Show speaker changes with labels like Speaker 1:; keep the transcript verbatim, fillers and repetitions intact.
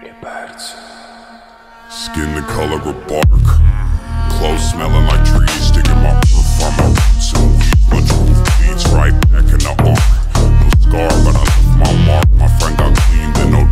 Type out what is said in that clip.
Speaker 1: Skin the color of bark, clothes smelling like trees, digging my roof on my roots and weed, bunch of roof beats right back in the ark. No scar, but I left my mark. My friend got clean, then no